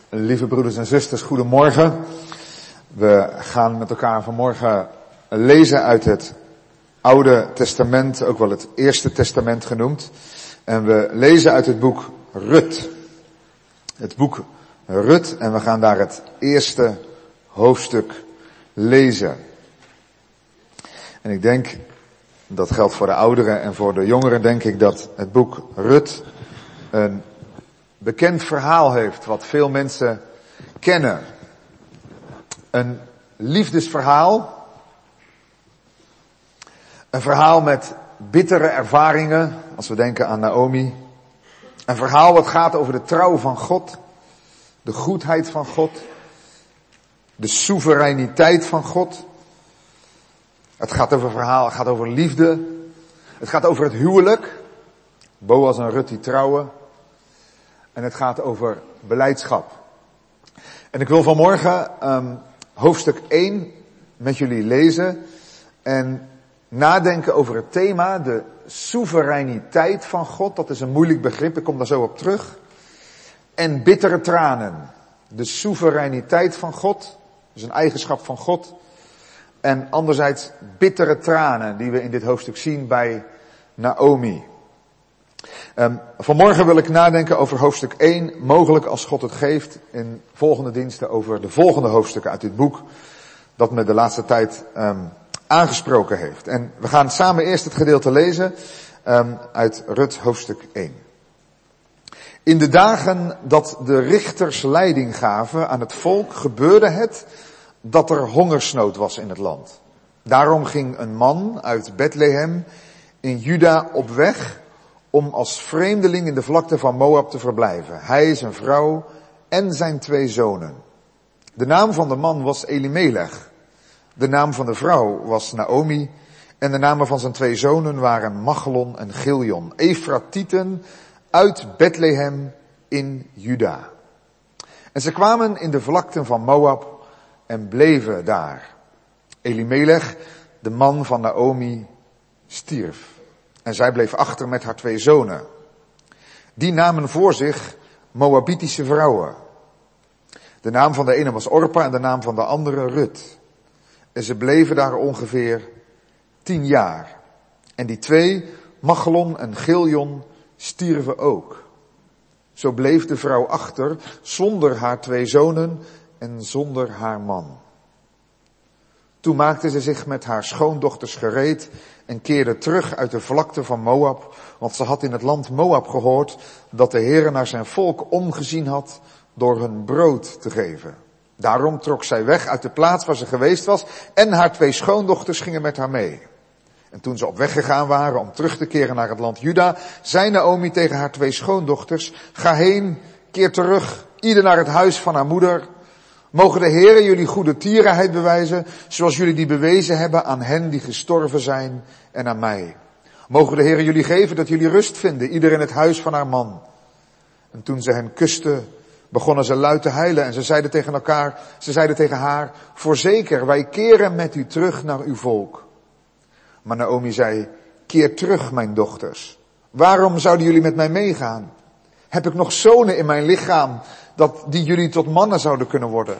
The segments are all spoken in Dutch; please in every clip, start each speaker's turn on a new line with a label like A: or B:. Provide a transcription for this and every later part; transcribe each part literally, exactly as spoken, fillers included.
A: Lieve broeders en zusters, goedemorgen. We gaan met elkaar vanmorgen lezen uit het Oude Testament, ook wel het Eerste Testament genoemd. En we lezen uit het boek Rut. Het boek Rut en we gaan daar het eerste hoofdstuk lezen. En ik denk, dat geldt voor de ouderen en voor de jongeren, denk ik dat het boek Rut een bekend verhaal heeft wat veel mensen kennen. Een liefdesverhaal. Een verhaal met bittere ervaringen, als we denken aan Naomi. Een verhaal wat gaat over de trouw van God, de goedheid van God, de soevereiniteit van God. Het gaat over verhaal, het gaat over liefde. Het gaat over het huwelijk. Boas en Rut die trouwen. En het gaat over beleidschap. En ik wil vanmorgen um, hoofdstuk één met jullie lezen en nadenken over het thema, de soevereiniteit van God. Dat is een moeilijk begrip, ik kom daar zo op terug. En bittere tranen. De soevereiniteit van God, dus een eigenschap van God. En anderzijds bittere tranen die we in dit hoofdstuk zien bij Naomi. Um, vanmorgen wil ik nadenken over hoofdstuk één, mogelijk als God het geeft, in volgende diensten over de volgende hoofdstukken uit dit boek, dat me de laatste tijd um, aangesproken heeft. En we gaan samen eerst het gedeelte lezen um, uit Rut hoofdstuk één. In de dagen dat de richters leiding gaven aan het volk, gebeurde het dat er hongersnood was in het land. Daarom ging een man uit Bethlehem in Juda op weg om als vreemdeling in de vlakte van Moab te verblijven. Hij, zijn vrouw en zijn twee zonen. De naam van de man was Elimelech. De naam van de vrouw was Naomi. En de namen van zijn twee zonen waren Machlon en Giljon. Efratieten uit Bethlehem in Juda. En ze kwamen in de vlakten van Moab en bleven daar. Elimelech, de man van Naomi, stierf. En zij bleef achter met haar twee zonen. Die namen voor zich Moabitische vrouwen. De naam van de ene was Orpa en de naam van de andere Rut. En ze bleven daar ongeveer tien jaar. En die twee, Machlon en Giljon, stierven ook. Zo bleef de vrouw achter, zonder haar twee zonen en zonder haar man. Toen maakte ze zich met haar schoondochters gereed en keerde terug uit de vlakte van Moab, want ze had in het land Moab gehoord dat de Heere naar zijn volk omgezien had door hun brood te geven. Daarom trok zij weg uit de plaats waar ze geweest was en haar twee schoondochters gingen met haar mee. En toen ze op weg gegaan waren om terug te keren naar het land Juda, zei Naomi tegen haar twee schoondochters: ga heen, keer terug, ieder naar het huis van haar moeder. Mogen de Heere jullie goede tierenheid bewijzen, zoals jullie die bewezen hebben aan hen die gestorven zijn en aan mij. Mogen de Heere jullie geven dat jullie rust vinden, ieder in het huis van haar man. En toen ze hen kuste, begonnen ze luid te huilen en ze zeiden tegen elkaar, ze zeiden tegen haar: voorzeker, wij keren met u terug naar uw volk. Maar Naomi zei: keer terug, mijn dochters. Waarom zouden jullie met mij meegaan? Heb ik nog zonen in mijn lichaam, dat die jullie tot mannen zouden kunnen worden?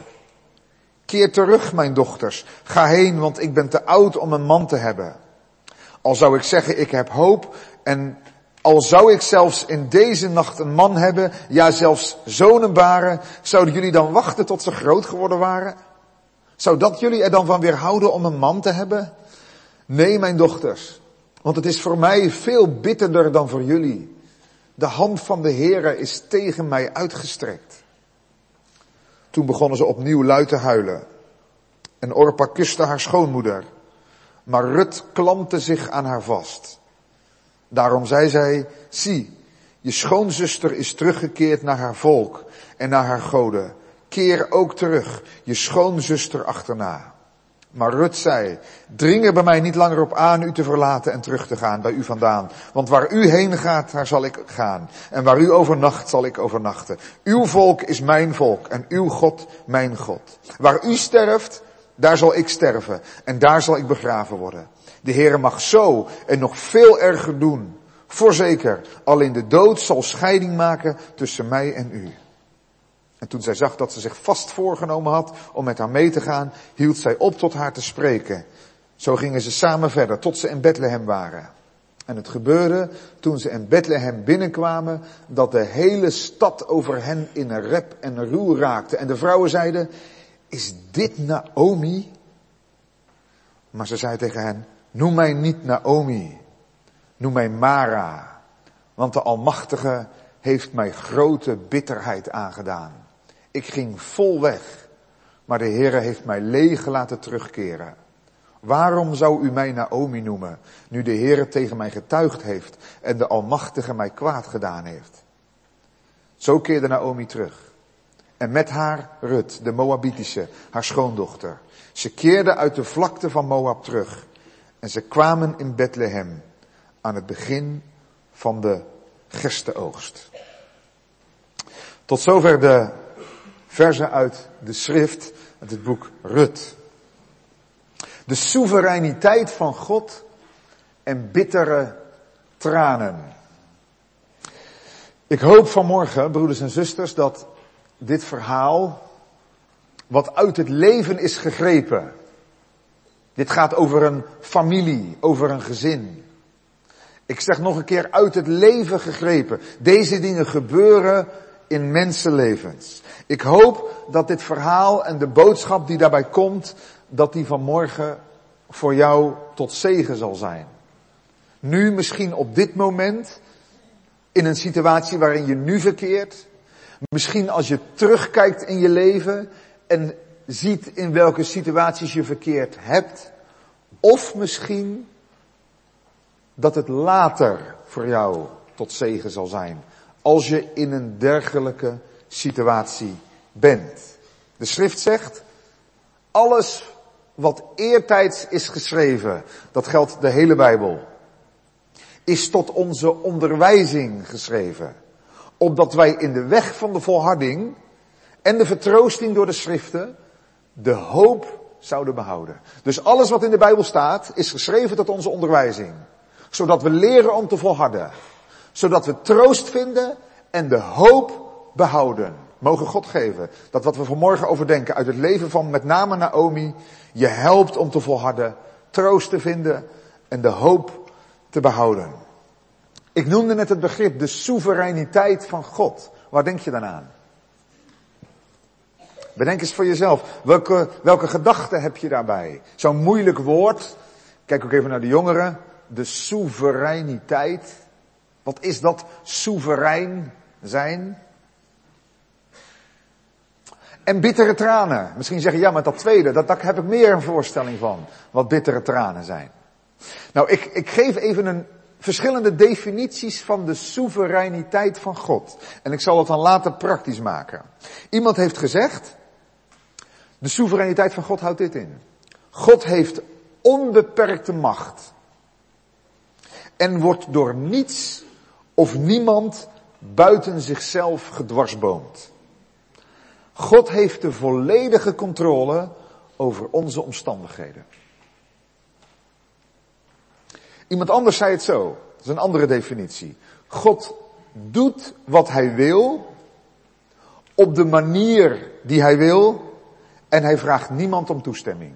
A: Keer terug, mijn dochters. Ga heen, want ik ben te oud om een man te hebben. Al zou ik zeggen, ik heb hoop, en al zou ik zelfs in deze nacht een man hebben, ja zelfs zonen baren, zouden jullie dan wachten tot ze groot geworden waren? Zou dat jullie er dan van weerhouden om een man te hebben? Nee, mijn dochters, want het is voor mij veel bitterder dan voor jullie. De hand van de Heere is tegen mij uitgestrekt. Toen begonnen ze opnieuw luid te huilen. En Orpa kuste haar schoonmoeder. Maar Rut klampte zich aan haar vast. Daarom zei zij: zie, je schoonzuster is teruggekeerd naar haar volk en naar haar goden. Keer ook terug, je schoonzuster achterna. Maar Rut zei: dring er bij mij niet langer op aan u te verlaten en terug te gaan bij u vandaan. Want waar u heen gaat, daar zal ik gaan. En waar u overnacht, zal ik overnachten. Uw volk is mijn volk en uw God mijn God. Waar u sterft, daar zal ik sterven en daar zal ik begraven worden. De Heere mag zo en nog veel erger doen. Voorzeker, alleen de dood zal scheiding maken tussen mij en u. En toen zij zag dat ze zich vast voorgenomen had om met haar mee te gaan, hield zij op tot haar te spreken. Zo gingen ze samen verder, tot ze in Bethlehem waren. En het gebeurde, toen ze in Bethlehem binnenkwamen, dat de hele stad over hen in een rep en een roer raakte. En de vrouwen zeiden, is dit Naomi? Maar ze zei tegen hen, noem mij niet Naomi, noem mij Mara, want de Almachtige heeft mij grote bitterheid aangedaan. Ik ging vol weg, maar de Heere heeft mij leeg laten terugkeren. Waarom zou u mij Naomi noemen, nu de Heere tegen mij getuigd heeft en de Almachtige mij kwaad gedaan heeft? Zo keerde Naomi terug. En met haar Rut, de Moabitische, haar schoondochter. Ze keerden uit de vlakte van Moab terug. En ze kwamen in Bethlehem aan het begin van de gerstenoogst. Tot zover de verzen uit de schrift, uit het boek Rut. De soevereiniteit van God en bittere tranen. Ik hoop vanmorgen, broeders en zusters, dat dit verhaal, wat uit het leven is gegrepen. Dit gaat over een familie, over een gezin. Ik zeg nog een keer, uit het leven gegrepen. Deze dingen gebeuren in mensenlevens. Ik hoop dat dit verhaal en de boodschap die daarbij komt, dat die vanmorgen voor jou tot zegen zal zijn. Nu misschien op dit moment, in een situatie waarin je nu verkeert. Misschien als je terugkijkt in je leven en ziet in welke situaties je verkeerd hebt. Of misschien dat het later voor jou tot zegen zal zijn. Als je in een dergelijke situatie bent. De schrift zegt, alles wat eertijds is geschreven, dat geldt de hele Bijbel, is tot onze onderwijzing geschreven. Opdat wij in de weg van de volharding en de vertroosting door de schriften de hoop zouden behouden. Dus alles wat in de Bijbel staat is geschreven tot onze onderwijzing. Zodat we leren om te volharden. Zodat we troost vinden en de hoop behouden. Mogen God geven dat wat we vanmorgen overdenken uit het leven van met name Naomi je helpt om te volharden, troost te vinden en de hoop te behouden. Ik noemde net het begrip de soevereiniteit van God. Waar denk je dan aan? Bedenk eens voor jezelf. Welke, welke gedachten heb je daarbij? Zo'n moeilijk woord. Kijk ook even naar de jongeren. De soevereiniteit. Wat is dat soeverein zijn? En bittere tranen. Misschien zeg je, ja, maar dat tweede, dat, daar heb ik meer een voorstelling van. Wat bittere tranen zijn. Nou, ik, ik geef even een verschillende definities van de soevereiniteit van God. En ik zal het dan later praktisch maken. Iemand heeft gezegd, de soevereiniteit van God houdt dit in. God heeft onbeperkte macht. En wordt door niets of niemand buiten zichzelf gedwarsboomd. God heeft de volledige controle over onze omstandigheden. Iemand anders zei het zo. Dat is een andere definitie. God doet wat hij wil, op de manier die hij wil, en hij vraagt niemand om toestemming.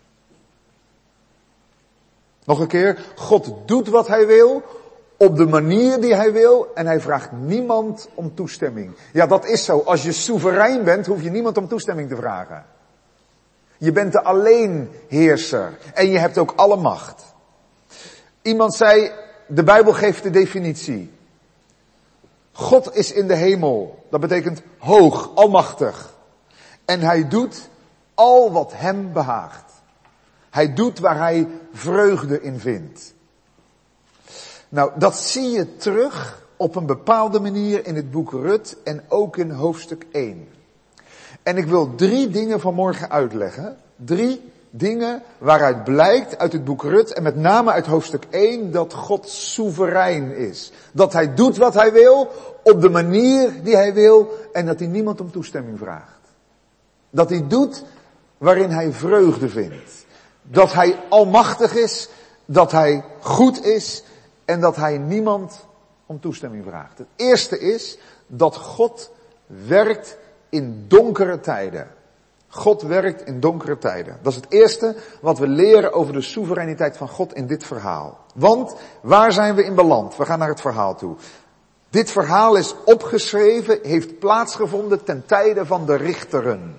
A: Nog een keer. God doet wat hij wil, op de manier die hij wil, en hij vraagt niemand om toestemming. Ja, dat is zo. Als je soeverein bent, hoef je niemand om toestemming te vragen. Je bent de alleenheerser. En je hebt ook alle macht. Iemand zei, de Bijbel geeft de definitie. God is in de hemel. Dat betekent hoog, almachtig. En hij doet al wat hem behaagt. Hij doet waar hij vreugde in vindt. Nou, dat zie je terug op een bepaalde manier in het boek Rut en ook in hoofdstuk één. En ik wil drie dingen vanmorgen uitleggen. Drie dingen waaruit blijkt uit het boek Rut en met name uit hoofdstuk één dat God soeverein is. Dat hij doet wat hij wil, op de manier die hij wil en dat hij niemand om toestemming vraagt. Dat hij doet waarin hij vreugde vindt. Dat hij almachtig is, dat hij goed is en dat hij niemand om toestemming vraagt. Het eerste is dat God werkt in donkere tijden. God werkt in donkere tijden. Dat is het eerste wat we leren over de soevereiniteit van God in dit verhaal. Want waar zijn we in beland? We gaan naar het verhaal toe. Dit verhaal is opgeschreven, heeft plaatsgevonden ten tijde van de richteren.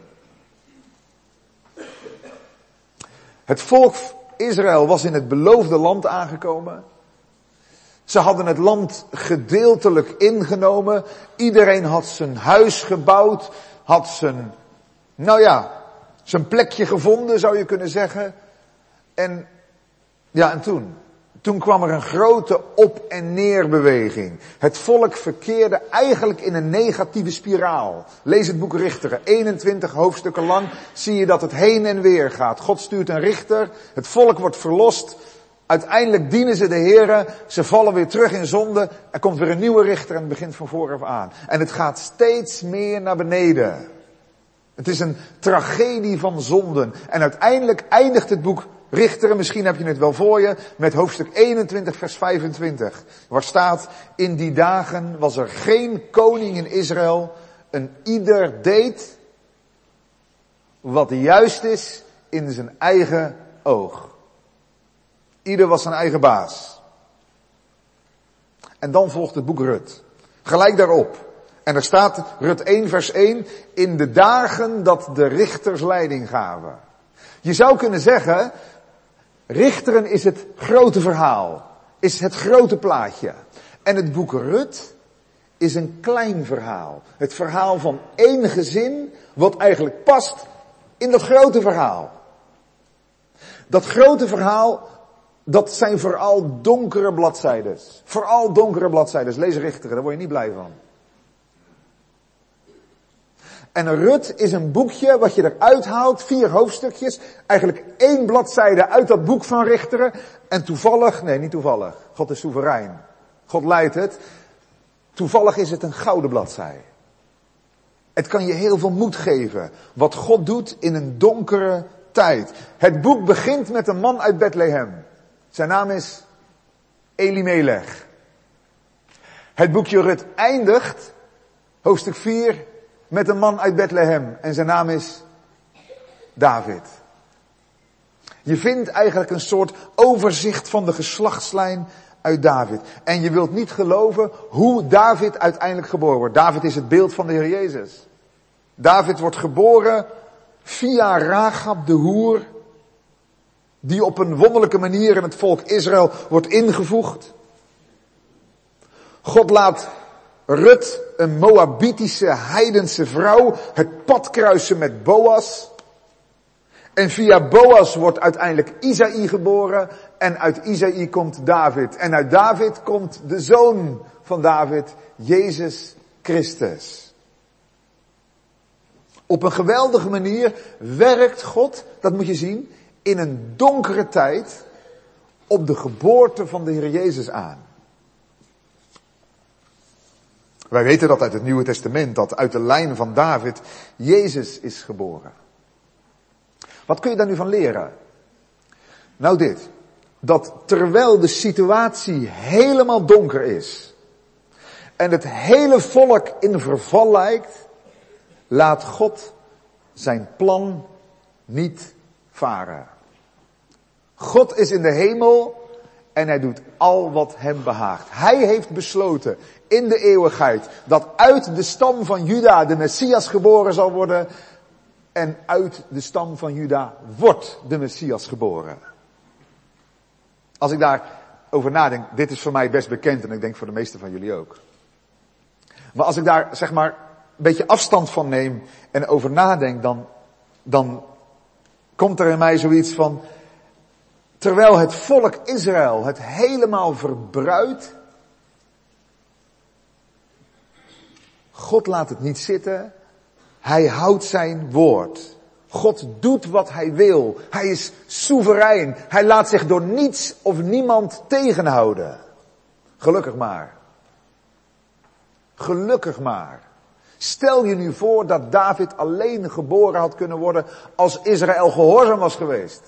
A: Het volk Israël was in het beloofde land aangekomen. Ze hadden het land gedeeltelijk ingenomen. Iedereen had zijn huis gebouwd, had zijn, nou ja, zijn plekje gevonden, zou je kunnen zeggen. En, ja, en toen? Toen kwam er een grote op- en neerbeweging. Het volk verkeerde eigenlijk in een negatieve spiraal. Lees het boek Richteren. eenentwintig hoofdstukken lang zie je dat het heen en weer gaat. God stuurt een richter, het volk wordt verlost. Uiteindelijk dienen ze de Here, ze vallen weer terug in zonde. Er komt weer een nieuwe richter en het begint van vooraf aan. En het gaat steeds meer naar beneden. Het is een tragedie van zonden. En uiteindelijk eindigt het boek Richteren, misschien heb je het wel voor je, met hoofdstuk eenentwintig vers vijfentwintig. Waar staat, in die dagen was er geen koning in Israël, een ieder deed wat juist is in zijn eigen oog. Ieder was zijn eigen baas. En dan volgt het boek Rut. Gelijk daarop. En er staat, Rut één vers één, in de dagen dat de richters leiding gaven. Je zou kunnen zeggen, Richteren is het grote verhaal, is het grote plaatje. En het boek Rut is een klein verhaal. Het verhaal van één gezin, wat eigenlijk past in dat grote verhaal. Dat grote verhaal, dat zijn vooral donkere bladzijden. Vooral donkere bladzijden. Lees Richteren, daar word je niet blij van. En Rut is een boekje wat je eruit haalt, vier hoofdstukjes, eigenlijk één bladzijde uit dat boek van Richteren. En toevallig, nee niet toevallig, God is soeverein. God leidt het. Toevallig is het een gouden bladzij. Het kan je heel veel moed geven, wat God doet in een donkere tijd. Het boek begint met een man uit Bethlehem. Zijn naam is Elimelech. Het boekje Rut eindigt, hoofdstuk vier, met een man uit Bethlehem. En zijn naam is David. Je vindt eigenlijk een soort overzicht van de geslachtslijn uit David. En je wilt niet geloven hoe David uiteindelijk geboren wordt. David is het beeld van de Heer Jezus. David wordt geboren via Rachab de hoer, die op een wonderlijke manier in het volk Israël wordt ingevoegd. God laat Rut, een Moabitische heidense vrouw, het pad kruisen met Boas. En via Boas wordt uiteindelijk Isaï geboren. En uit Isaï komt David. En uit David komt de zoon van David, Jezus Christus. Op een geweldige manier werkt God, dat moet je zien, in een donkere tijd op de geboorte van de Heer Jezus aan. Wij weten dat uit het Nieuwe Testament, dat uit de lijn van David Jezus is geboren. Wat kun je daar nu van leren? Nou dit, dat terwijl de situatie helemaal donker is en het hele volk in verval lijkt, laat God zijn plan niet varen. God is in de hemel en hij doet al wat hem behaagt. Hij heeft besloten in de eeuwigheid dat uit de stam van Juda de Messias geboren zal worden. En uit de stam van Juda wordt de Messias geboren. Als ik daarover nadenk, dit is voor mij best bekend en ik denk voor de meesten van jullie ook. Maar als ik daar zeg maar een beetje afstand van neem en over nadenk, dan, dan komt er in mij zoiets van, terwijl het volk Israël het helemaal verbruidt, God laat het niet zitten. Hij houdt zijn woord. God doet wat hij wil. Hij is soeverein. Hij laat zich door niets of niemand tegenhouden. Gelukkig maar. Gelukkig maar. Stel je nu voor dat David alleen geboren had kunnen worden als Israël gehoorzaam was geweest.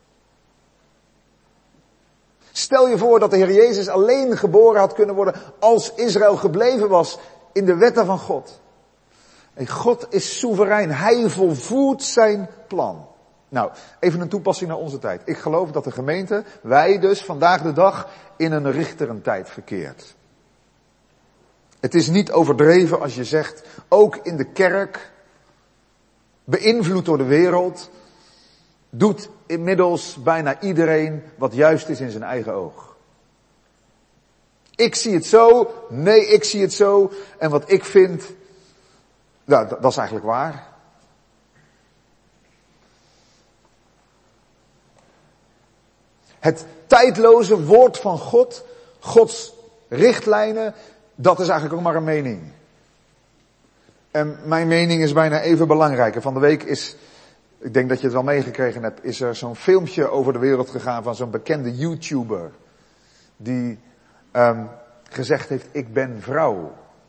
A: Stel je voor dat de Heer Jezus alleen geboren had kunnen worden als Israël gebleven was in de wetten van God. En God is soeverein. Hij volvoert zijn plan. Nou, even een toepassing naar onze tijd. Ik geloof dat de gemeente, wij dus vandaag de dag, in een richterentijd verkeert. Het is niet overdreven als je zegt, ook in de kerk, beïnvloed door de wereld, doet inmiddels bijna iedereen wat juist is in zijn eigen oog. Ik zie het zo, nee, ik zie het zo, en wat ik vind, nou, dat is eigenlijk waar. Het tijdloze woord van God, Gods richtlijnen, dat is eigenlijk ook maar een mening. En mijn mening is bijna even belangrijk. En van de week is, ik denk dat je het wel meegekregen hebt, is er zo'n filmpje over de wereld gegaan van zo'n bekende YouTuber. Die um, gezegd heeft, ik ben vrouw.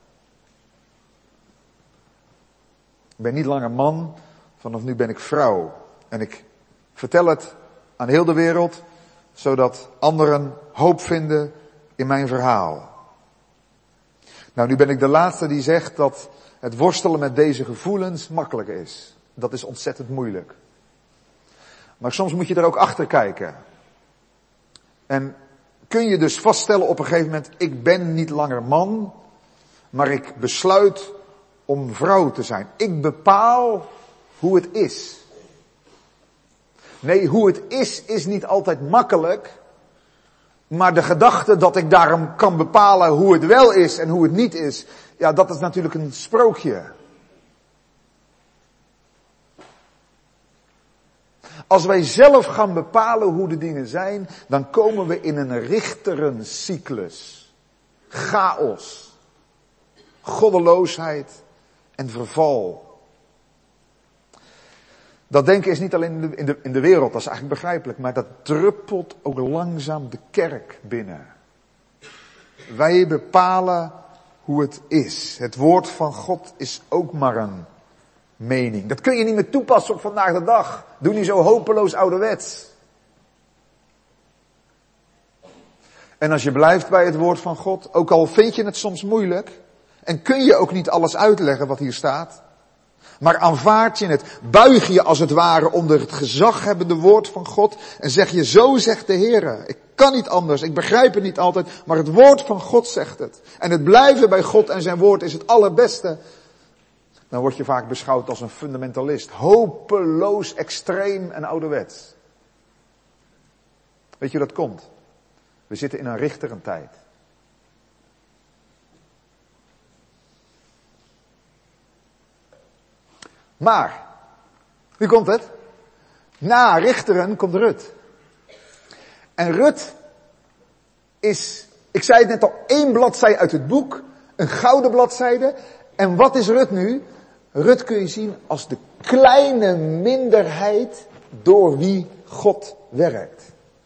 A: Ik ben niet langer man, vanaf nu ben ik vrouw. En ik vertel het aan heel de wereld, zodat anderen hoop vinden in mijn verhaal. Nou, nu ben ik de laatste die zegt dat het worstelen met deze gevoelens makkelijk is. Dat is ontzettend moeilijk. Maar soms moet je er ook achter kijken. En kun je dus vaststellen op een gegeven moment, ik ben niet langer man, maar ik besluit om vrouw te zijn. Ik bepaal hoe het is. Nee, hoe het is, is niet altijd makkelijk. Maar de gedachte dat ik daarom kan bepalen hoe het wel is en hoe het niet is, ja, dat is natuurlijk een sprookje. Als wij zelf gaan bepalen hoe de dingen zijn, dan komen we in een richterencyclus. Chaos, goddeloosheid en verval. Dat denken is niet alleen in de, in, de, in de wereld, dat is eigenlijk begrijpelijk, maar dat druppelt ook langzaam de kerk binnen. Wij bepalen hoe het is. Het woord van God is ook maar een mening. Dat kun je niet meer toepassen op vandaag de dag. Doe niet zo hopeloos ouderwets. En als je blijft bij het woord van God, ook al vind je het soms moeilijk, en kun je ook niet alles uitleggen wat hier staat, maar aanvaard je het, buig je als het ware onder het gezaghebbende woord van God en zeg je, zo zegt de Heere. Ik kan niet anders, ik begrijp het niet altijd, maar het woord van God zegt het. En het blijven bij God en zijn woord is het allerbeste. Dan word je vaak beschouwd als een fundamentalist, hopeloos, extreem en ouderwets. Weet je hoe dat komt? We zitten in een richterentijd. Maar, nu komt het. Na richteren komt Rut. En Rut is, ik zei het net al, één bladzijde uit het boek. Een gouden bladzijde. En wat is Rut nu? Rut kun je zien als de kleine minderheid door wie God werkt.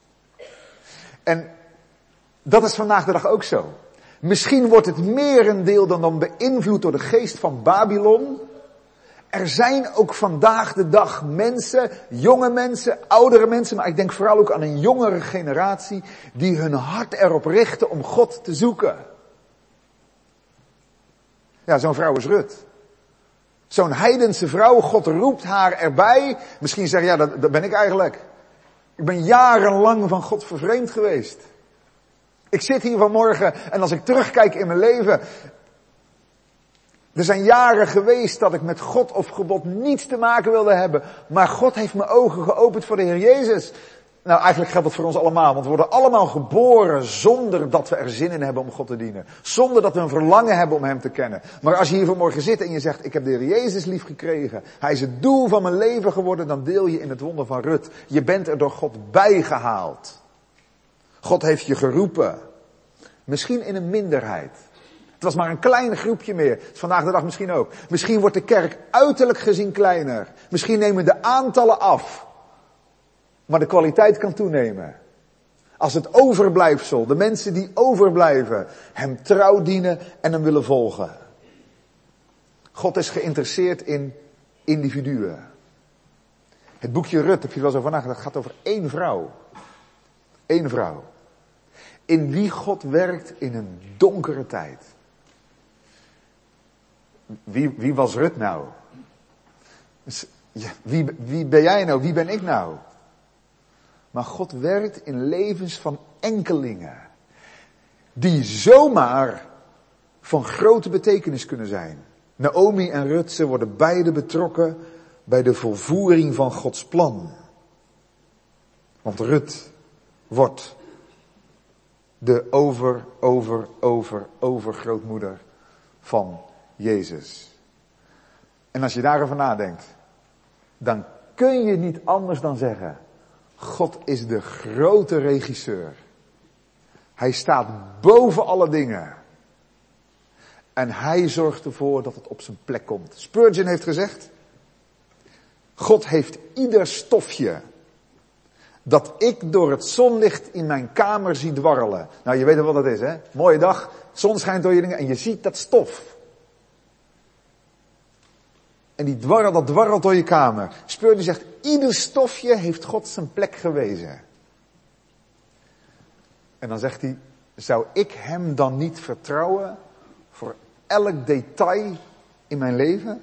A: En dat is vandaag de dag ook zo. Misschien wordt het merendeel dan, dan beïnvloed door de geest van Babylon. Er zijn ook vandaag de dag mensen, jonge mensen, oudere mensen, maar ik denk vooral ook aan een jongere generatie, die hun hart erop richten om God te zoeken. Ja, zo'n vrouw is Rut. Zo'n heidense vrouw, God roept haar erbij. Misschien zeg je, ja, dat, dat ben ik eigenlijk. Ik ben jarenlang van God vervreemd geweest. Ik zit hier vanmorgen en als ik terugkijk in mijn leven, er zijn jaren geweest dat ik met God of gebod niets te maken wilde hebben. Maar God heeft mijn ogen geopend voor de Heer Jezus. Nou, eigenlijk geldt dat voor ons allemaal. Want we worden allemaal geboren zonder dat we er zin in hebben om God te dienen. Zonder dat we een verlangen hebben om Hem te kennen. Maar als je hier vanmorgen zit en je zegt, ik heb de Heer Jezus lief gekregen. Hij is het doel van mijn leven geworden. Dan deel je in het wonder van Rut. Je bent er door God bijgehaald. God heeft je geroepen. Misschien in een minderheid. Het was maar een klein groepje meer. Vandaag de dag misschien ook. Misschien wordt de kerk uiterlijk gezien kleiner. Misschien nemen de aantallen af. Maar de kwaliteit kan toenemen. Als het overblijfsel, de mensen die overblijven, Hem trouw dienen en Hem willen volgen. God is geïnteresseerd in individuen. Het boekje Rut, heb je wel zo van nagedacht, gaat over één vrouw. Eén vrouw. In wie God werkt in een donkere tijd. wie, wie was Rut nou? Dus, ja, wie, wie ben jij nou? Wie ben ik nou? Maar God werkt in levens van enkelingen. Die zomaar van grote betekenis kunnen zijn. Naomi en Rut, ze worden beide betrokken bij de volvoering van Gods plan. Want Rut wordt de over, over, over, overgrootmoeder van Jezus. En als je daarover nadenkt, dan kun je niet anders dan zeggen, God is de grote regisseur. Hij staat boven alle dingen. En hij zorgt ervoor dat het op zijn plek komt. Spurgeon heeft gezegd, God heeft ieder stofje dat ik door het zonlicht in mijn kamer zie dwarrelen. Nou, je weet wel wat dat is, hè? Mooie dag, zon schijnt door je dingen en je ziet dat stof. En die dwarrelt, dat dwarrelt door je kamer. Spurgeon zegt, ieder stofje heeft God zijn plek gewezen. En dan zegt hij, zou ik hem dan niet vertrouwen voor elk detail in mijn leven?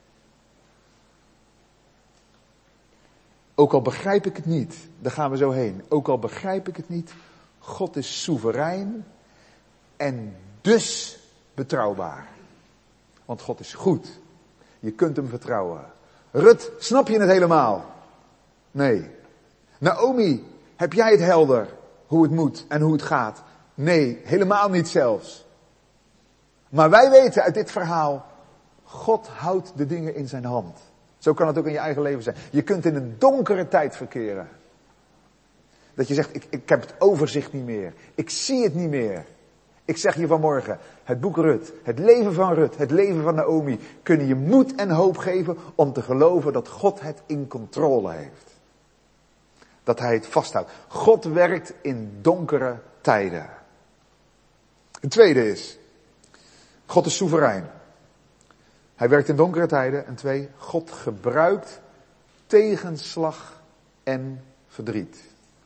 A: Ook al begrijp ik het niet, daar gaan we zo heen. Ook al begrijp ik het niet, God is soeverein en dus betrouwbaar. Want God is goed. Je kunt hem vertrouwen. Rut, snap je het helemaal? Nee. Naomi, heb jij het helder hoe het moet en hoe het gaat? Nee, helemaal niet zelfs. Maar wij weten uit dit verhaal, God houdt de dingen in zijn hand. Zo kan het ook in je eigen leven zijn. Je kunt in een donkere tijd verkeren. Dat je zegt, ik, ik heb het overzicht niet meer. Ik zie het niet meer. Ik zeg je vanmorgen, het boek Rut, het leven van Rut, het leven van Naomi, kunnen je moed en hoop geven om te geloven dat God het in controle heeft. Dat hij het vasthoudt. God werkt in donkere tijden. Een tweede is, God is soeverein. Hij werkt in donkere tijden. En twee, God gebruikt tegenslag en verdriet.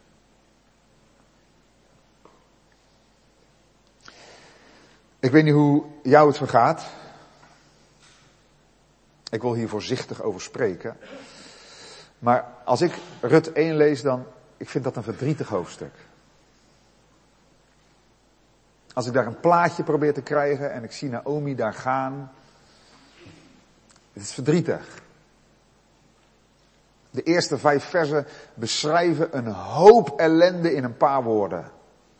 A: Ik weet niet hoe jou het vergaat. Ik wil hier voorzichtig over spreken. Maar als ik Rut één lees, dan, ik vind dat een verdrietig hoofdstuk. Als ik daar een plaatje probeer te krijgen en ik zie Naomi daar gaan. Het is verdrietig. De eerste vijf versen beschrijven een hoop ellende in een paar woorden.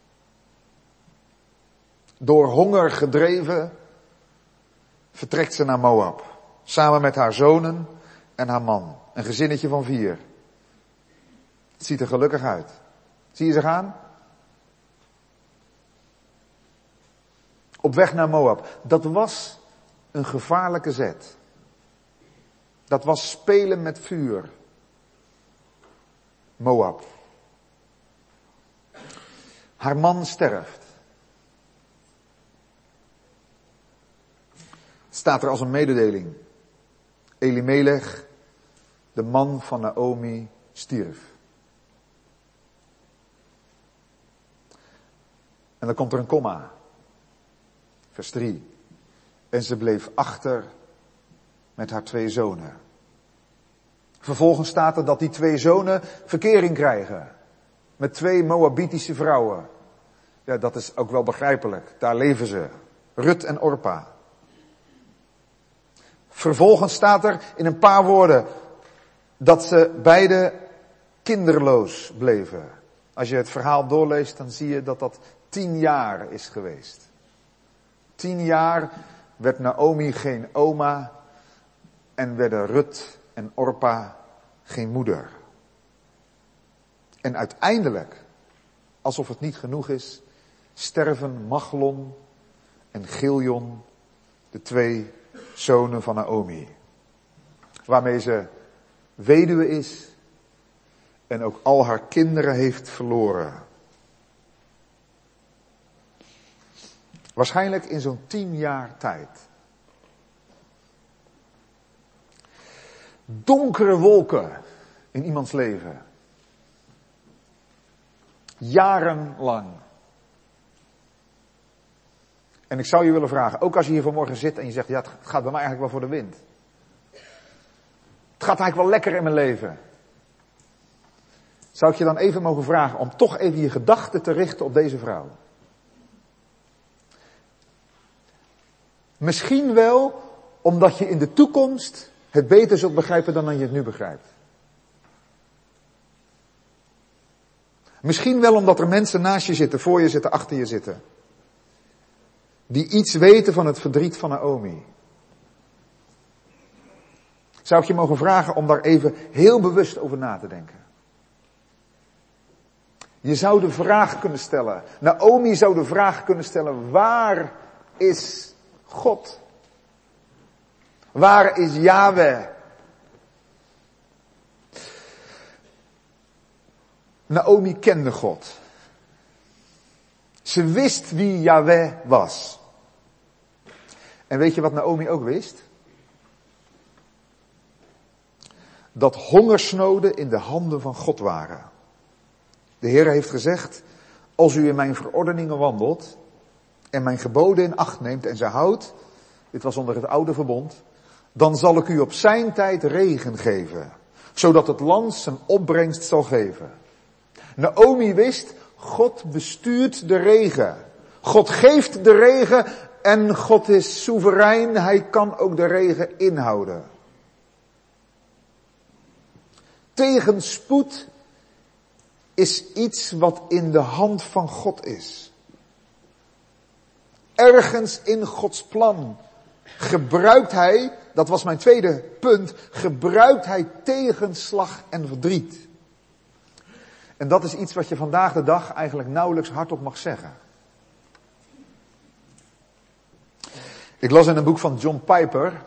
A: Door honger gedreven vertrekt ze naar Moab. Samen met haar zonen en haar man. Een gezinnetje van vier. Het ziet er gelukkig uit. Zie je ze gaan? Op weg naar Moab. Dat was een gevaarlijke zet. Dat was spelen met vuur. Moab. Haar man sterft. Het staat er als een mededeling. Elimelech, de man van Naomi, stierf. En dan komt er een komma. Vers drie. En ze bleef achter met haar twee zonen. Vervolgens staat er dat die twee zonen verkering krijgen. Met twee Moabitische vrouwen. Ja, dat is ook wel begrijpelijk. Daar leven ze. Rut en Orpa. Vervolgens staat er in een paar woorden dat ze beide kinderloos bleven. Als je het verhaal doorleest, dan zie je dat dat tien jaar is geweest. Tien jaar werd Naomi geen oma en werden Rut en Orpa geen moeder. En uiteindelijk, alsof het niet genoeg is, sterven Machlon en Giljon, de twee zonen van Naomi. Waarmee ze weduwe is en ook al haar kinderen heeft verloren. Waarschijnlijk in zo'n tien jaar tijd. Donkere wolken in iemands leven. Jarenlang. En ik zou je willen vragen, ook als je hier vanmorgen zit en je zegt, ja, het gaat bij mij eigenlijk wel voor de wind. Het gaat eigenlijk wel lekker in mijn leven. Zou ik je dan even mogen vragen om toch even je gedachten te richten op deze vrouw? Misschien wel omdat je in de toekomst het beter zult begrijpen dan je het nu begrijpt. Misschien wel omdat er mensen naast je zitten, voor je zitten, achter je zitten. Die iets weten van het verdriet van Naomi. Zou ik je mogen vragen om daar even heel bewust over na te denken. Je zou de vraag kunnen stellen. Naomi zou de vraag kunnen stellen, waar is God? Waar is Yahweh? Naomi kende God. Ze wist wie Yahweh was. En weet je wat Naomi ook wist? Dat hongersnoden in de handen van God waren. De Heer heeft gezegd, als u in mijn verordeningen wandelt en mijn geboden in acht neemt en ze houdt, dit was onder het oude verbond, dan zal ik u op zijn tijd regen geven, zodat het land zijn opbrengst zal geven. Naomi wist, God bestuurt de regen. God geeft de regen en God is soeverein, hij kan ook de regen inhouden. Tegenspoed is iets wat in de hand van God is. Ergens in Gods plan gebruikt hij, dat was mijn tweede punt, gebruikt hij tegenslag en verdriet. En dat is iets wat je vandaag de dag eigenlijk nauwelijks hardop mag zeggen. Ik las in een boek van John Piper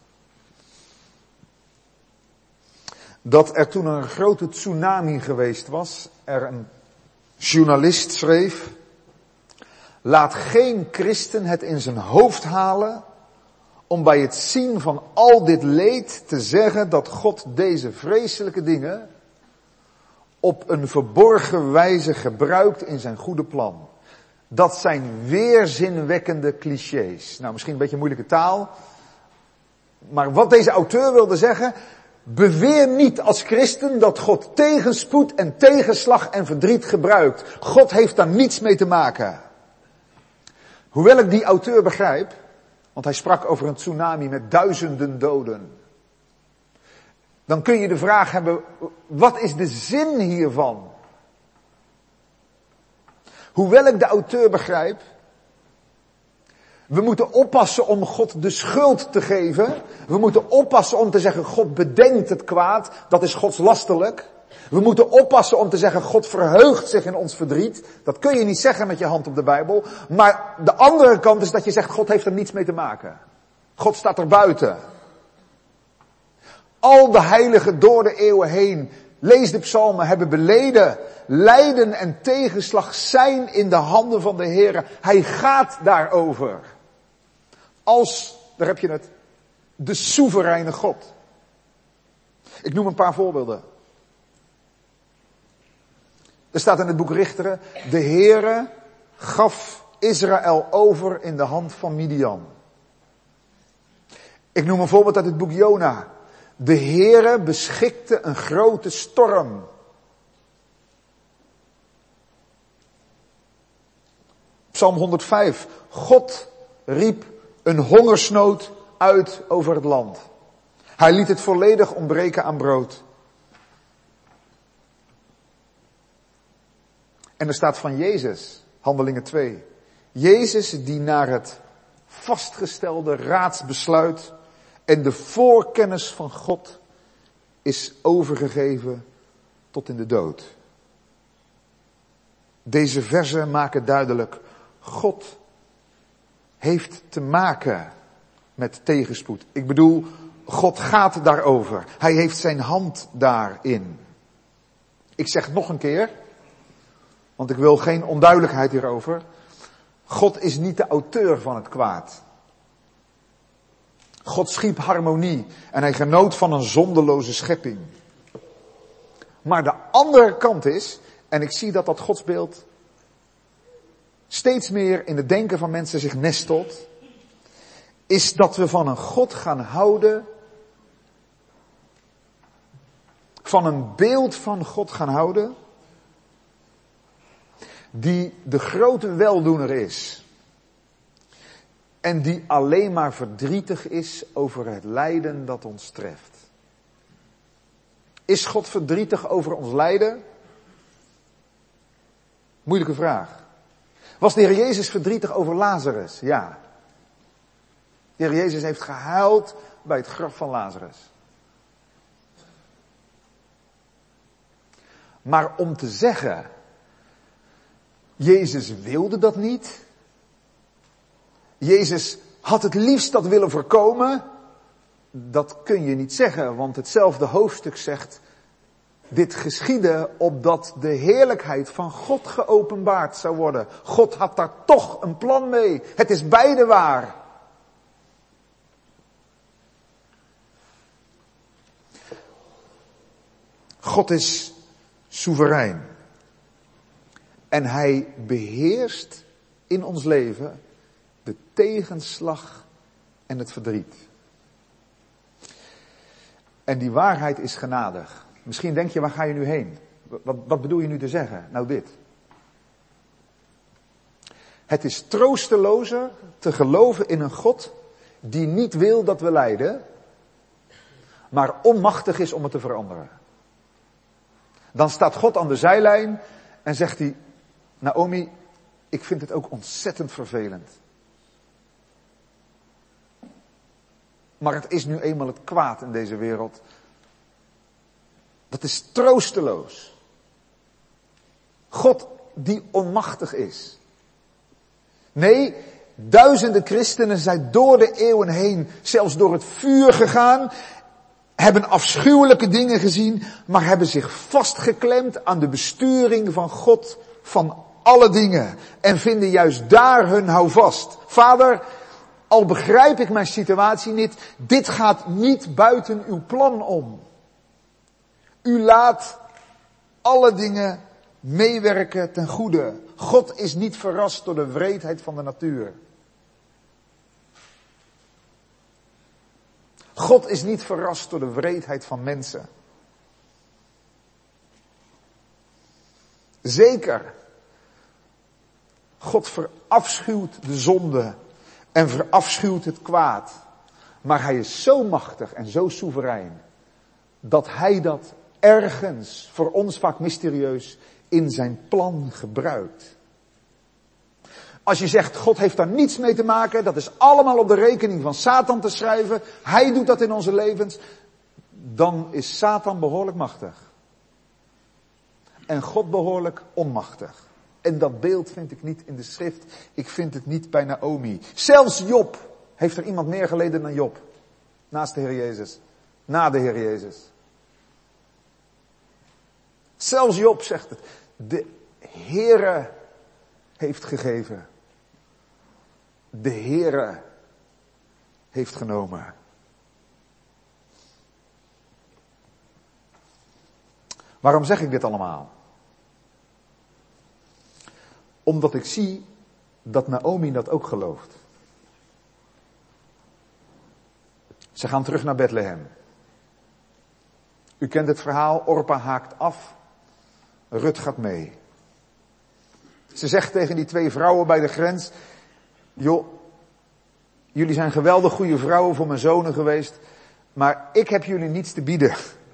A: dat er toen een grote tsunami geweest was. Er een journalist schreef, laat geen christen het in zijn hoofd halen om bij het zien van al dit leed te zeggen dat God deze vreselijke dingen op een verborgen wijze gebruikt in zijn goede plan. Dat zijn weerzinwekkende clichés. Nou, misschien een beetje moeilijke taal. Maar wat deze auteur wilde zeggen, beweer niet als christen dat God tegenspoed en tegenslag en verdriet gebruikt. God heeft daar niets mee te maken. Hoewel ik die auteur begrijp, want hij sprak over een tsunami met duizenden doden. Dan kun je de vraag hebben, wat is de zin hiervan? Hoewel ik de auteur begrijp, we moeten oppassen om God de schuld te geven. We moeten oppassen om te zeggen, God bedenkt het kwaad, dat is godslastelijk. We moeten oppassen om te zeggen, God verheugt zich in ons verdriet. Dat kun je niet zeggen met je hand op de Bijbel. Maar de andere kant is dat je zegt, God heeft er niets mee te maken. God staat er buiten. Al de heiligen door de eeuwen heen, lees de psalmen, hebben beleden. Lijden en tegenslag zijn in de handen van de Heer. Hij gaat daarover. Als, daar heb je het, de soevereine God. Ik noem een paar voorbeelden. Er staat in het boek Richteren, de Heere gaf Israël over in de hand van Midian. Ik noem een voorbeeld uit het boek Jona. De Heere beschikte een grote storm. Psalm honderdvijf. God riep een hongersnood uit over het land. Hij liet het volledig ontbreken aan brood. En er staat van Jezus, Handelingen twee. Jezus die naar het vastgestelde raadsbesluit en de voorkennis van God is overgegeven tot in de dood. Deze verzen maken duidelijk, God heeft te maken met tegenspoed. Ik bedoel, God gaat daarover. Hij heeft zijn hand daarin. Ik zeg het nog een keer, want ik wil geen onduidelijkheid hierover. God is niet de auteur van het kwaad. God schiep harmonie en hij genoot van een zondeloze schepping. Maar de andere kant is, en ik zie dat dat godsbeeld steeds meer in het denken van mensen zich nestelt, is dat we van een God gaan houden, van een beeld van God gaan houden, die de grote weldoener is. En die alleen maar verdrietig is over het lijden dat ons treft. Is God verdrietig over ons lijden? Moeilijke vraag. Was de Heer Jezus verdrietig over Lazarus? Ja. De Heer Jezus heeft gehuild bij het graf van Lazarus. Maar om te zeggen, Jezus wilde dat niet. Jezus had het liefst dat willen voorkomen. Dat kun je niet zeggen, want hetzelfde hoofdstuk zegt, dit geschiedde opdat de heerlijkheid van God geopenbaard zou worden. God had daar toch een plan mee. Het is beide waar. God is soeverein. En hij beheerst in ons leven de tegenslag en het verdriet. En die waarheid is genadig. Misschien denk je, waar ga je nu heen? Wat, wat bedoel je nu te zeggen? Nou dit. Het is troostelozer te geloven in een God die niet wil dat we lijden, maar onmachtig is om het te veranderen. Dan staat God aan de zijlijn en zegt hij, Naomi, ik vind het ook ontzettend vervelend. Maar het is nu eenmaal het kwaad in deze wereld. Dat is troosteloos. God die onmachtig is. Nee, duizenden christenen zijn door de eeuwen heen, zelfs door het vuur gegaan, hebben afschuwelijke dingen gezien, maar hebben zich vastgeklemd aan de besturing van God van alle dingen. En vinden juist daar hun houvast. Vader, al begrijp ik mijn situatie niet, dit gaat niet buiten uw plan om. U laat alle dingen meewerken ten goede. God is niet verrast door de wreedheid van de natuur. God is niet verrast door de wreedheid van mensen. Zeker. God verafschuwt de zonde en verafschuwt het kwaad. Maar hij is zo machtig en zo soeverein dat hij dat ergens, voor ons vaak mysterieus, in zijn plan gebruikt. Als je zegt, God heeft daar niets mee te maken, dat is allemaal op de rekening van Satan te schrijven, hij doet dat in onze levens, dan is Satan behoorlijk machtig. En God behoorlijk onmachtig. En dat beeld vind ik niet in de schrift, ik vind het niet bij Naomi. Zelfs Job, heeft er iemand meer geleden dan Job? Naast de Heer Jezus. Na de Heer Jezus. Zelfs Job zegt het. De Heere heeft gegeven. De Heere heeft genomen. Waarom zeg ik dit allemaal? Omdat ik zie dat Naomi dat ook gelooft. Ze gaan terug naar Bethlehem. U kent het verhaal, Orpa haakt af. Rut gaat mee. Ze zegt tegen die twee vrouwen bij de grens, joh, jullie zijn geweldig goede vrouwen voor mijn zonen geweest, maar ik heb jullie niets te bieden.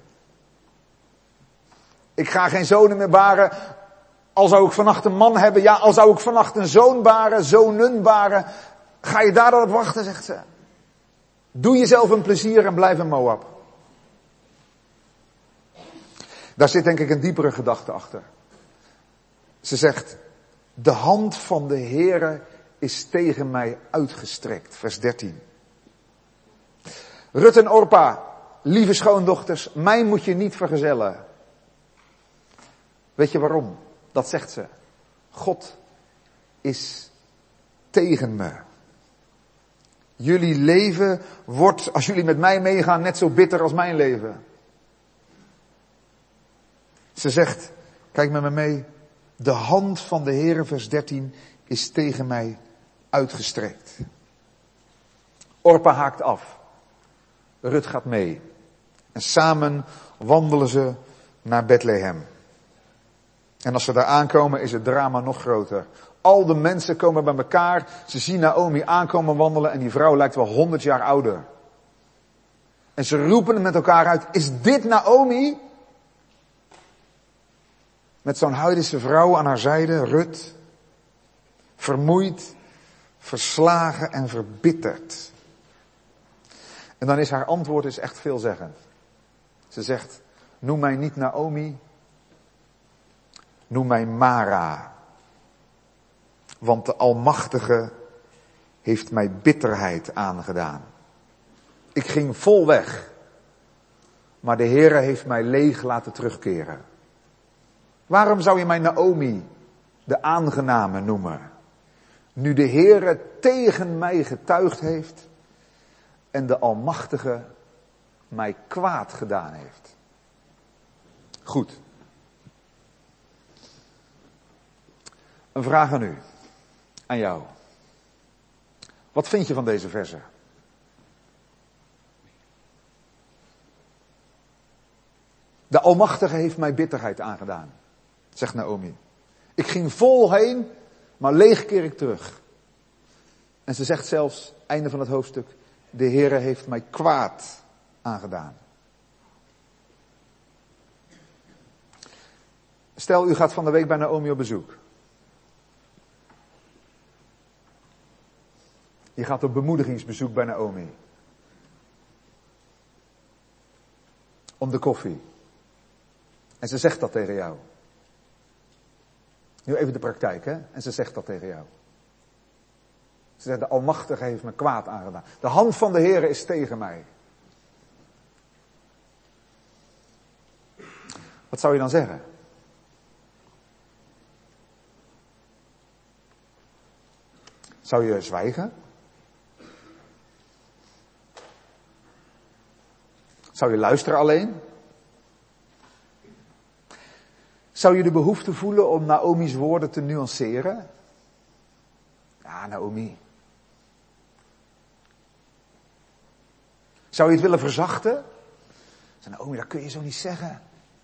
A: Ik ga geen zonen meer baren. Al zou ik vannacht een man hebben, ja, al zou ik vannacht een zoon baren, zonen baren. Ga je daar dan op wachten, zegt ze. Doe jezelf een plezier en blijf in Moab. Daar zit denk ik een diepere gedachte achter. Ze zegt, de hand van de Heere is tegen mij uitgestrekt. Vers dertien. Rut en Orpa, lieve schoondochters, mij moet je niet vergezellen. Weet je waarom? Dat zegt ze. God is tegen me. Jullie leven wordt, als jullie met mij meegaan, net zo bitter als mijn leven. Ze zegt, kijk met me mee, de hand van de Heere, vers dertien, is tegen mij uitgestrekt. Orpa haakt af. Rut gaat mee. En samen wandelen ze naar Bethlehem. En als ze daar aankomen is het drama nog groter. Al de mensen komen bij elkaar. Ze zien Naomi aankomen wandelen en die vrouw lijkt wel honderd jaar ouder. En ze roepen met elkaar uit, is dit Naomi? Met zo'n Huidense vrouw aan haar zijde, Rut. Vermoeid, verslagen en verbitterd. En dan is haar antwoord is echt veelzeggend. Ze zegt, noem mij niet Naomi, noem mij Mara. Want de Almachtige heeft mij bitterheid aangedaan. Ik ging vol weg, maar de Heere heeft mij leeg laten terugkeren. Waarom zou je mij Naomi, de aangename, noemen? Nu de Heere tegen mij getuigd heeft en de Almachtige mij kwaad gedaan heeft. Goed. Een vraag aan u, aan jou. Wat vind je van deze verse? De Almachtige heeft mij bitterheid aangedaan, zegt Naomi. Ik ging vol heen, maar leeg keer ik terug. En ze zegt zelfs, einde van het hoofdstuk, de Heere heeft mij kwaad aangedaan. Stel, u gaat van de week bij Naomi op bezoek. Je gaat op bemoedigingsbezoek bij Naomi. Om de koffie. En ze zegt dat tegen jou. Nu even de praktijk, hè. En ze zegt dat tegen jou. Ze zegt, de Almachtige heeft me kwaad aangedaan. De hand van de Heere is tegen mij. Wat zou je dan zeggen? Zou je zwijgen? Zou je luisteren alleen? Zou je de behoefte voelen om Naomi's woorden te nuanceren? Ja, Naomi. Zou je het willen verzachten? Naomi, dat kun je zo niet zeggen.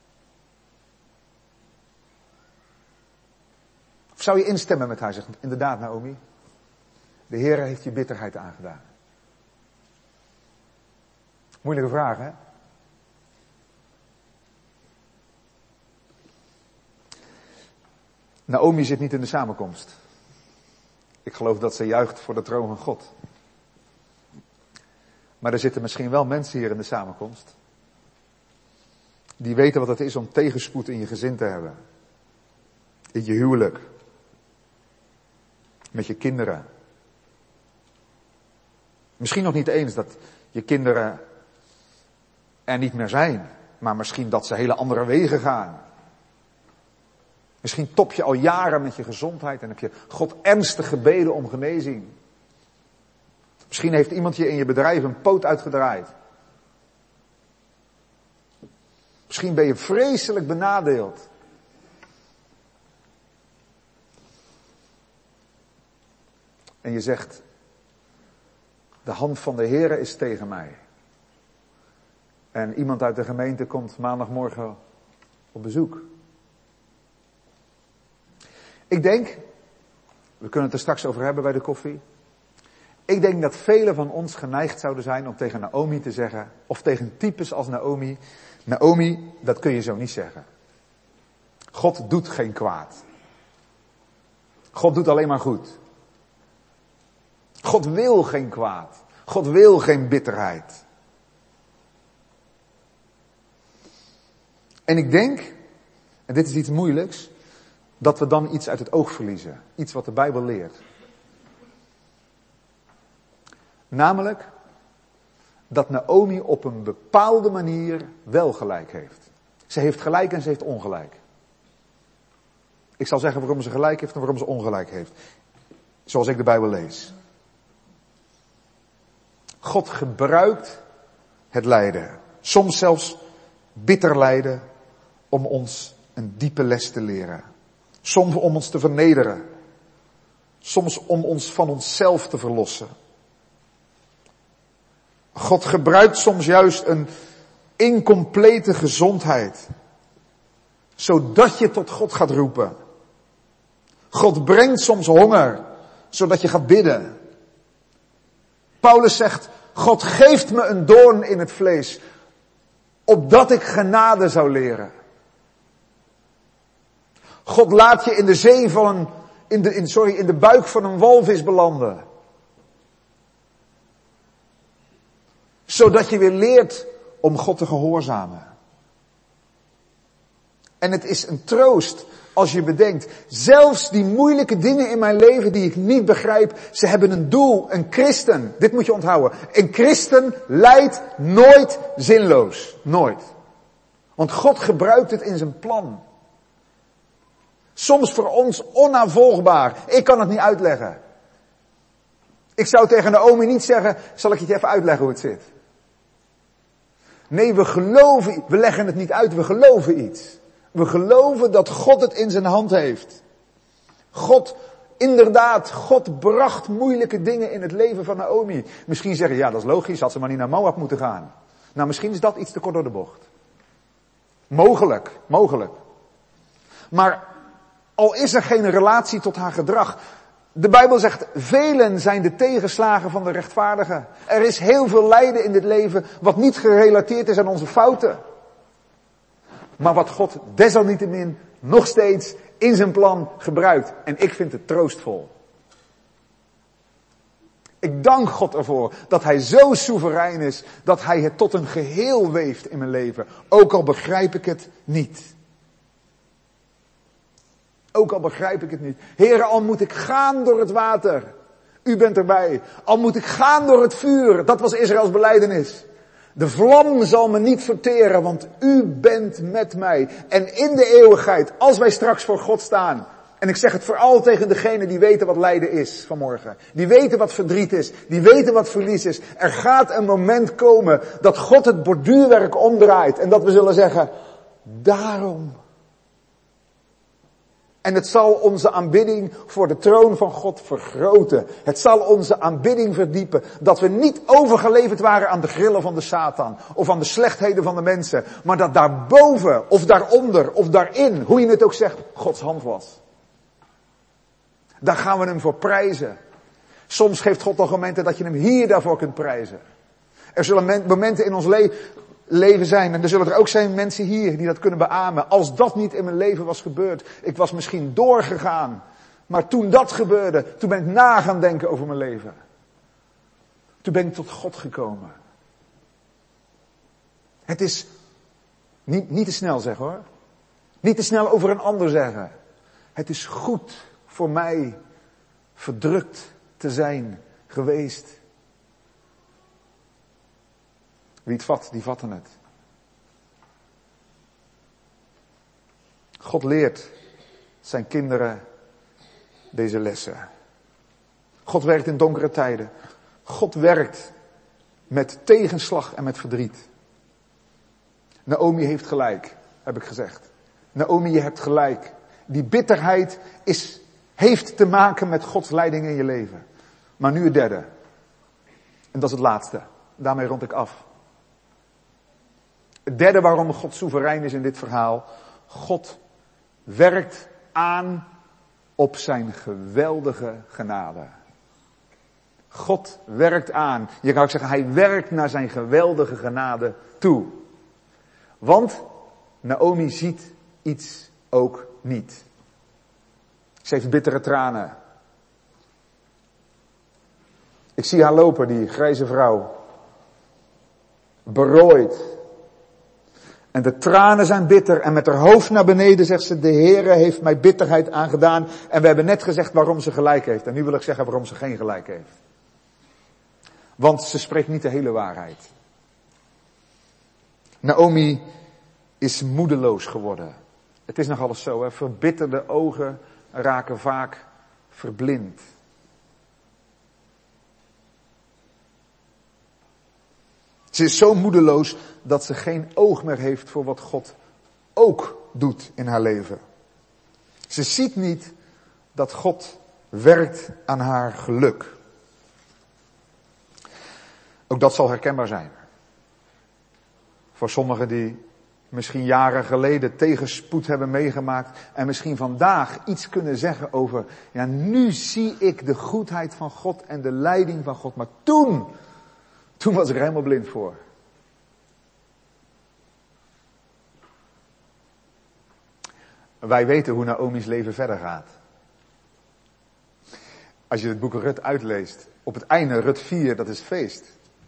A: Of zou je instemmen met haar? Zeggen, inderdaad, Naomi. De Heere heeft je bitterheid aangedaan. Moeilijke vraag, hè? Naomi zit niet in de samenkomst. Ik geloof dat ze juicht voor de troon van God. Maar er zitten misschien wel mensen hier in de samenkomst. Die weten wat het is om tegenspoed in je gezin te hebben. In je huwelijk. Met je kinderen. Misschien nog niet eens dat je kinderen er niet meer zijn. Maar misschien dat ze hele andere wegen gaan. Misschien top je al jaren met je gezondheid en heb je God ernstig gebeden om genezing. Misschien heeft iemand je in je bedrijf een poot uitgedraaid. Misschien ben je vreselijk benadeeld. En je zegt, de hand van de Heere is tegen mij. En iemand uit de gemeente komt maandagmorgen op bezoek. Ik denk, we kunnen het er straks over hebben bij de koffie. Ik denk dat velen van ons geneigd zouden zijn om tegen Naomi te zeggen, of tegen types als Naomi, Naomi, dat kun je zo niet zeggen. God doet geen kwaad. God doet alleen maar goed. God wil geen kwaad. God wil geen bitterheid. En ik denk, en dit is iets moeilijks, dat we dan iets uit het oog verliezen. Iets wat de Bijbel leert. Namelijk, dat Naomi op een bepaalde manier wel gelijk heeft. Ze heeft gelijk en ze heeft ongelijk. Ik zal zeggen waarom ze gelijk heeft en waarom ze ongelijk heeft. Zoals ik de Bijbel lees. God gebruikt het lijden. Soms zelfs bitter lijden om ons een diepe les te leren. Soms om ons te vernederen. Soms om ons van onszelf te verlossen. God gebruikt soms juist een incomplete gezondheid. Zodat je tot God gaat roepen. God brengt soms honger. Zodat je gaat bidden. Paulus zegt, God geeft me een doorn in het vlees. Opdat ik genade zou leren. God laat je in de zee van een, in de, in, sorry, in de buik van een walvis belanden. Zodat je weer leert om God te gehoorzamen. En het is een troost als je bedenkt, zelfs die moeilijke dingen in mijn leven die ik niet begrijp, ze hebben een doel, een christen. Dit moet je onthouden. Een christen lijdt nooit zinloos. Nooit. Want God gebruikt het in zijn plan. Soms voor ons onnavolgbaar. Ik kan het niet uitleggen. Ik zou tegen Naomi niet zeggen, zal ik het je even uitleggen hoe het zit? Nee, we geloven, we leggen het niet uit, we geloven iets. We geloven dat God het in zijn hand heeft. God, inderdaad, God bracht moeilijke dingen in het leven van Naomi. Misschien zeggen, ja dat is logisch, had ze maar niet naar Moab moeten gaan. Nou, misschien is dat iets te kort door de bocht. Mogelijk, mogelijk. Maar al is er geen relatie tot haar gedrag. De Bijbel zegt, velen zijn de tegenslagen van de rechtvaardigen. Er is heel veel lijden in dit leven wat niet gerelateerd is aan onze fouten. Maar wat God desalniettemin nog steeds in zijn plan gebruikt. En ik vind het troostvol. Ik dank God ervoor dat hij zo soeverein is dat hij het tot een geheel weeft in mijn leven. Ook al begrijp ik het niet. Ook al begrijp ik het niet. Heere, al moet ik gaan door het water. U bent erbij. Al moet ik gaan door het vuur. Dat was Israëls belijdenis. De vlam zal me niet verteren, want u bent met mij. En in de eeuwigheid, als wij straks voor God staan. En ik zeg het vooral tegen degenen die weten wat lijden is vanmorgen. Die weten wat verdriet is. Die weten wat verlies is. Er gaat een moment komen dat God het borduurwerk omdraait. En dat we zullen zeggen, daarom. En het zal onze aanbidding voor de troon van God vergroten. Het zal onze aanbidding verdiepen. Dat we niet overgeleverd waren aan de grillen van de Satan. Of aan de slechtheden van de mensen. Maar dat daarboven, of daaronder, of daarin, hoe je het ook zegt, Gods hand was. Daar gaan we hem voor prijzen. Soms geeft God nog momenten dat je hem hier daarvoor kunt prijzen. Er zullen momenten in ons leven... leven zijn. En er zullen er ook zijn mensen hier die dat kunnen beamen. Als dat niet in mijn leven was gebeurd. Ik was misschien doorgegaan. Maar toen dat gebeurde, toen ben ik na gaan denken over mijn leven. Toen ben ik tot God gekomen. Het is niet, niet te snel zeggen hoor. Niet te snel over een ander zeggen. Het is goed voor mij verdrukt te zijn geweest. Wie het vat, die vatten het. God leert zijn kinderen deze lessen. God werkt in donkere tijden. God werkt met tegenslag en met verdriet. Naomi heeft gelijk, heb ik gezegd. Naomi, je hebt gelijk. Die bitterheid is, heeft te maken met Gods leiding in je leven. Maar nu het derde. En dat is het laatste. Daarmee rond ik af. Het derde waarom God soeverein is in dit verhaal. God werkt aan op zijn geweldige genade. God werkt aan. Je kan ook zeggen, hij werkt naar zijn geweldige genade toe. Want Naomi ziet iets ook niet. Ze heeft bittere tranen. Ik zie haar lopen, die grijze vrouw. Berooid. En de tranen zijn bitter. En met haar hoofd naar beneden zegt ze, de Heere heeft mij bitterheid aangedaan. En we hebben net gezegd waarom ze gelijk heeft. En nu wil ik zeggen waarom ze geen gelijk heeft. Want ze spreekt niet de hele waarheid. Naomi is moedeloos geworden. Het is nog alles zo, hè. Verbitterde ogen raken vaak verblind. Ze is zo moedeloos dat ze geen oog meer heeft voor wat God ook doet in haar leven. Ze ziet niet dat God werkt aan haar geluk. Ook dat zal herkenbaar zijn. Voor sommigen die misschien jaren geleden tegenspoed hebben meegemaakt en misschien vandaag iets kunnen zeggen over, ja, nu zie ik de goedheid van God en de leiding van God, maar toen, toen was ik er helemaal blind voor. Wij weten hoe Naomi's leven verder gaat. Als je het boek Rut uitleest, op het einde, Rut vier, dat is feest.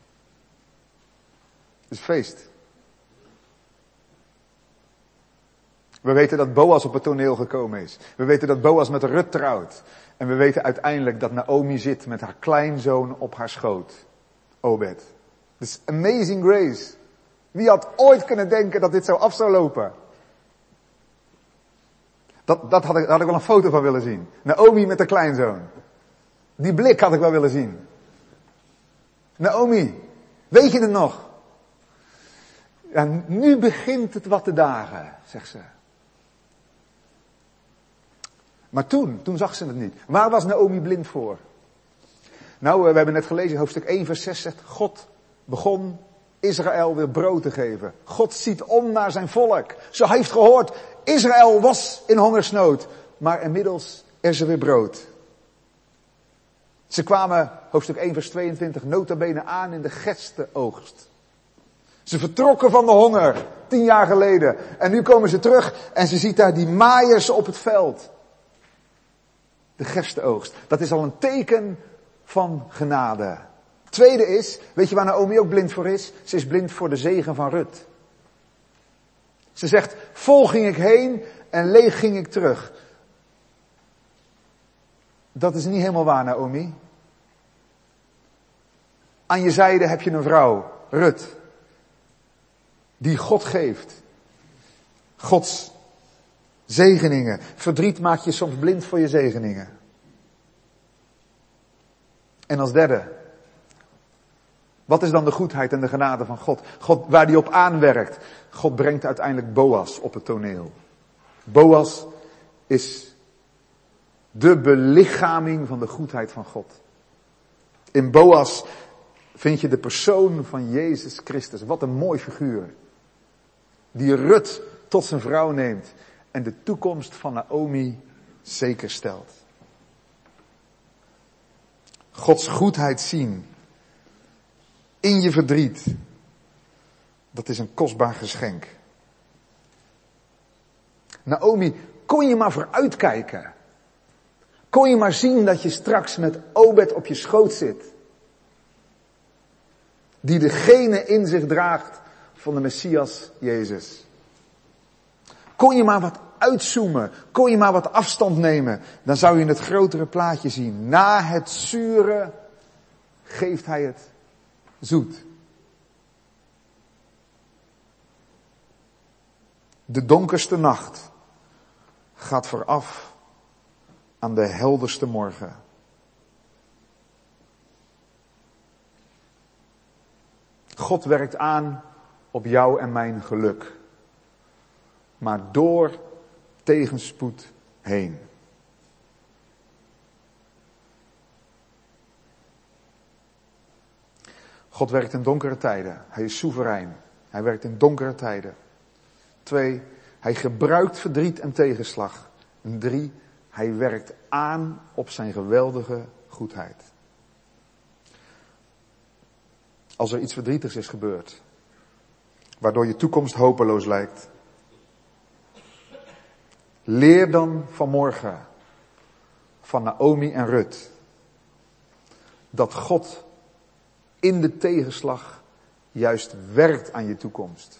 A: Het is feest. We weten dat Boas op het toneel gekomen is. We weten dat Boas met Rut trouwt. En we weten uiteindelijk dat Naomi zit met haar kleinzoon op haar schoot. Obed. Dus amazing grace. Wie had ooit kunnen denken dat dit zo af zou lopen? Dat, dat had ik, daar had ik wel een foto van willen zien. Naomi met haar kleinzoon. Die blik had ik wel willen zien. Naomi, weet je het nog? Ja, nu begint het wat te dagen, zegt ze. Maar toen, toen zag ze het niet. Waar was Naomi blind voor? Nou, we hebben net gelezen, hoofdstuk één vers zes zegt, God begon Israël weer brood te geven. God ziet om naar zijn volk. Ze heeft gehoord, Israël was in hongersnood. Maar inmiddels is er weer brood. Ze kwamen, hoofdstuk één vers tweeëntwintig, nota bene aan in de gerstenoogst. Ze vertrokken van de honger, tien jaar geleden. En nu komen ze terug en ze ziet daar die maaiers op het veld. De gerstenoogst. Dat is al een teken van genade. Tweede is, weet je waar Naomi ook blind voor is? Ze is blind voor de zegen van Rut. Ze zegt, vol ging ik heen en leeg ging ik terug. Dat is niet helemaal waar, Naomi. Aan je zijde heb je een vrouw, Rut, die God geeft. Gods zegeningen. Verdriet maakt je soms blind voor je zegeningen. En als derde, wat is dan de goedheid en de genade van God? God waar die op aanwerkt. God brengt uiteindelijk Boas op het toneel. Boas is de belichaming van de goedheid van God. In Boas vind je de persoon van Jezus Christus. Wat een mooi figuur. Die Rut tot zijn vrouw neemt en de toekomst van Naomi zeker stelt. Gods goedheid zien in je verdriet, dat is een kostbaar geschenk. Naomi, kon je maar vooruitkijken. Kon je maar zien dat je straks met Obed op je schoot zit. Die degene in zich draagt van de Messias Jezus. Kon je maar wat uitzoomen, kon je maar wat afstand nemen, dan zou je het grotere plaatje zien. Na het zure geeft hij het zoet. De donkerste nacht gaat vooraf aan de helderste morgen. God werkt aan op jou en mijn geluk. Maar door tegenspoed heen. God werkt in donkere tijden. Hij is soeverein. Hij werkt in donkere tijden. Twee, hij gebruikt verdriet en tegenslag. En drie, hij werkt aan op zijn geweldige goedheid. Als er iets verdrietigs is gebeurd, waardoor je toekomst hopeloos lijkt, leer dan vanmorgen van Naomi en Rut dat God in de tegenslag juist werkt aan je toekomst.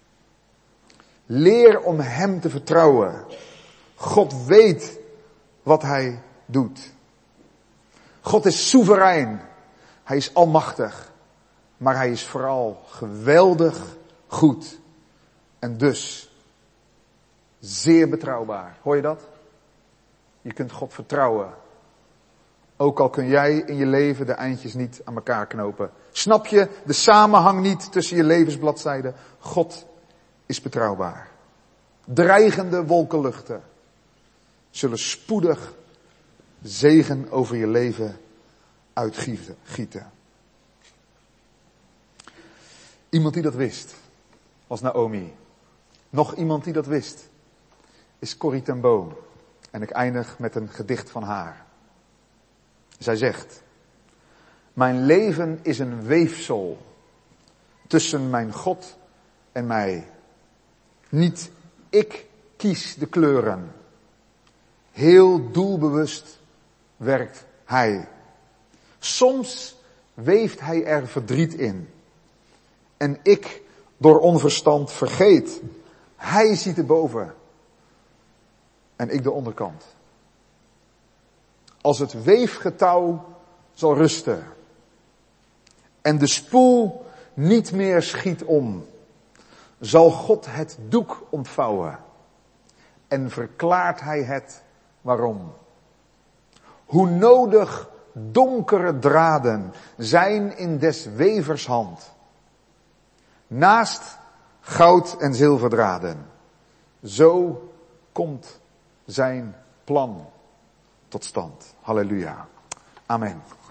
A: Leer om hem te vertrouwen. God weet wat hij doet. God is soeverein. Hij is almachtig. Maar hij is vooral geweldig goed. En dus zeer betrouwbaar. Hoor je dat? Je kunt God vertrouwen. Ook al kun jij in je leven de eindjes niet aan elkaar knopen. Snap je de samenhang niet tussen je levensbladzijden? God is betrouwbaar. Dreigende wolkenluchten zullen spoedig zegen over je leven uitgieten. Iemand die dat wist, was Naomi. Nog iemand die dat wist, is Corrie ten Boom. En ik eindig met een gedicht van haar. Zij zegt: mijn leven is een weefsel tussen mijn God en mij. Niet ik kies de kleuren. Heel doelbewust werkt hij. Soms weeft hij er verdriet in. En ik door onverstand vergeet. Hij ziet de boven. En ik de onderkant. Als het weefgetouw zal rusten. En de spoel niet meer schiet om. Zal God het doek ontvouwen. En verklaart hij het waarom. Hoe nodig donkere draden zijn in des wevers hand. Naast goud en zilverdraden. Zo komt zijn plan tot stand. Halleluja. Amen.